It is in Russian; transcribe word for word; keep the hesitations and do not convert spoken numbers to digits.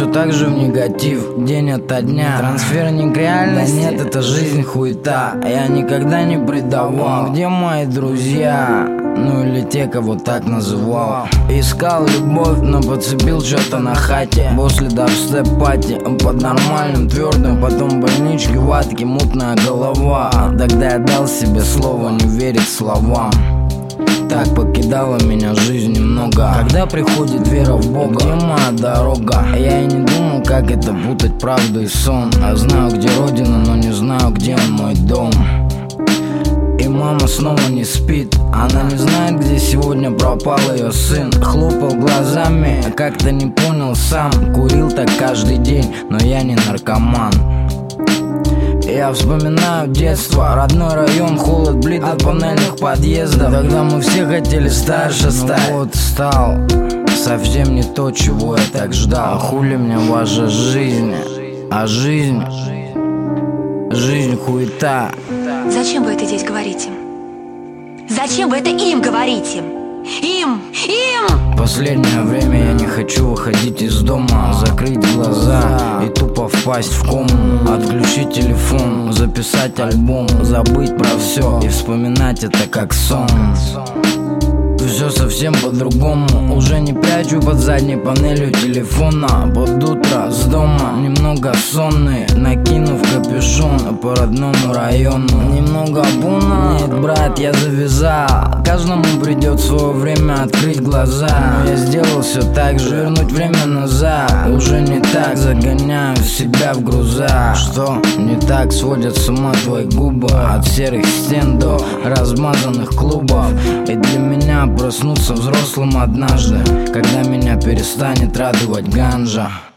все так же в негатив, день ото дня. Трансфер не к реальности, да нет, это жизнь хуета. Я никогда не предавал. Где мои друзья? Ну или те, кого так называл. Искал любовь, но подцепил что-то на хате. После дабстеп-пати под нормальным твердым, потом больнички, ватки, мутная голова. Тогда я дал себе слово не верить словам. Так покидала меня жизнь немного. Когда приходит вера в Бога, где моя дорога? Я и не думал, как это путать правду и сон. Я знаю, где родина, но не знаю, где он, мой дом. И мама снова не спит. Она не знает, где сегодня пропал ее сын. Хлопал глазами, а как-то не понял сам. Курил так каждый день, но я не наркоман. Я вспоминаю детство, родной район, холод, блин от панельных подъездов. Тогда мы все хотели старше стать. Ну вот стал совсем не то, чего я так ждал. А хули мне ваша жизнь? А жизнь? Жизнь хуета. Зачем вы это здесь говорите? Зачем вы это им говорите? Им! Им! Последнее время я не хочу выходить из дома. Закрыть глаза и тупо впасть в кому. Отключить телефон, записать альбом, забыть про все и вспоминать это как сон. Все совсем по-другому. Уже не прячу под задней панелью телефона. Под утро с дома немного сонный, накинув капюшон по родному району. Немного буна, нет, брат, я завязал. Каждому придет свое время открыть глаза. Но я сделал все так же, вернуть время назад уже не так. Загоняю себя в груза. Что не так, сводят с ума твои губы. От серых стен до размазанных клубов. И для меня проснуться взрослым однажды, когда меня перестанет радовать ганжа.